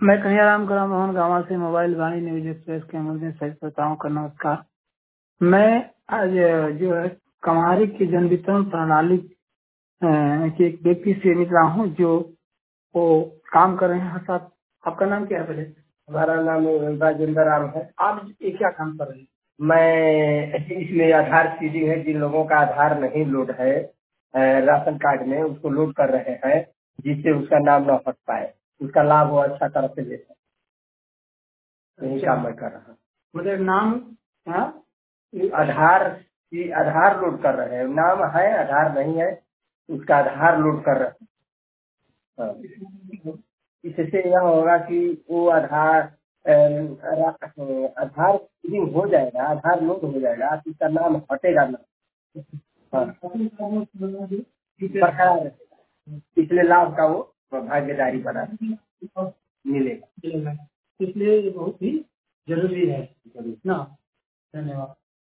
मैं कन्हैयाराम गौरा मोहन गांवा से मोबाइल वाणी न्यूज एक्सप्रेस के माध्यम से श्रोताओं का नमस्कार। मैं आज जो है कमारी की जन वितरण प्रणाली के एक व्यक्ति से मिल रहा हूँ जो वो काम कर रहे हैं। साहब, आपका नाम क्या है? पहले हमारा नाम राजेंद्र राम है। आप ये क्या काम कर रहे हैं? मैं इसमें आधार सीडिंग है, जिन लोगों का आधार नहीं लोड है राशन कार्ड में, उसको लोड कर रहे हैं, जिससे उसका नाम न हट पाए, उसका लाभ वो अच्छा तरह से ले सके। यही काम मैं कर रहा हूँ। मतलब नाम आधार लोड कर रहे हैं, नाम है आधार नहीं है, उसका आधार लोड कर रहे हैं। हाँ। इससे यह होगा कि वो आधार सीडिंग हो जाएगा, आधार लोड हो जाएगा, इसका नाम हटेगा ना। हाँ, बरकरार रहेगा, इसलिए लाभ का वो भागीदारी बना मिलेगा। इसलिए ये बहुत ही जरूरी है ना। धन्यवाद।